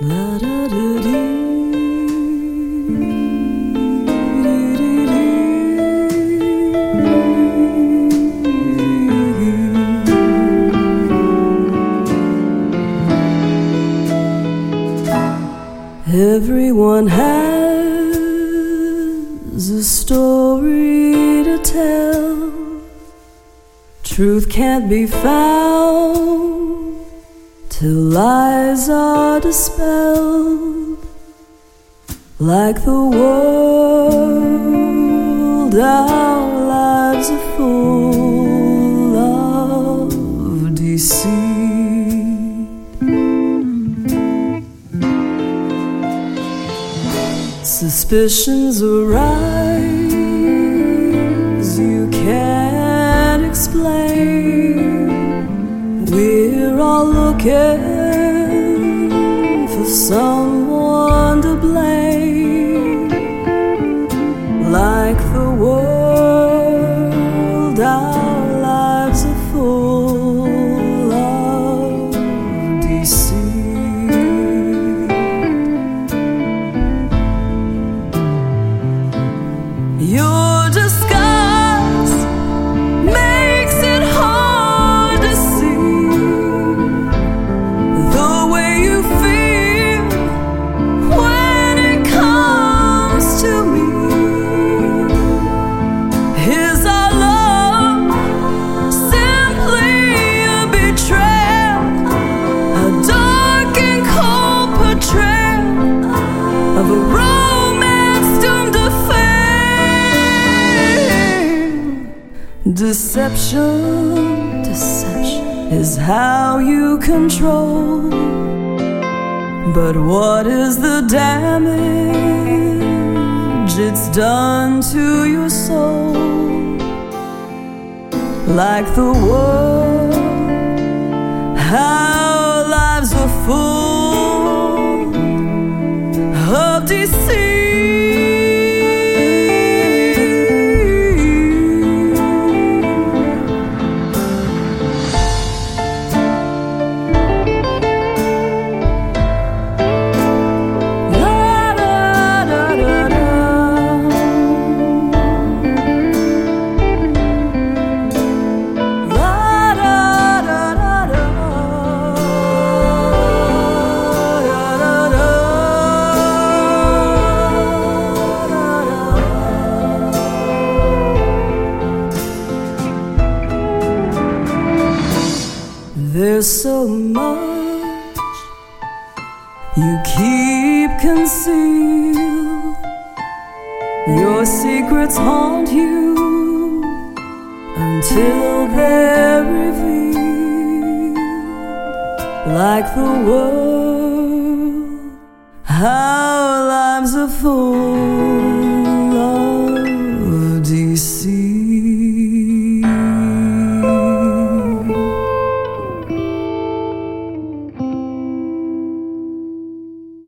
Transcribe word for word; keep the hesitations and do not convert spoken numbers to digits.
Everyone has a story to tell. Truth can't be found till lies are dispelled. Like the world, our lives are full of deceit. Suspicions arise you can't explain. We're all looking for someone to blame. Like the world, our lives are full of deceit. Your disguise makes it hard to see the way you feel when it comes to me. Is our love simply a betrayal, a dark and cold portrayal of a romance doomed to fail? Deception, deception is how you control. But what is the damage it's done to your soul? Like the world, our lives are full of deceit. There's so much you keep concealed. Your secrets haunt you until they're revealed. Like the world, our lives are full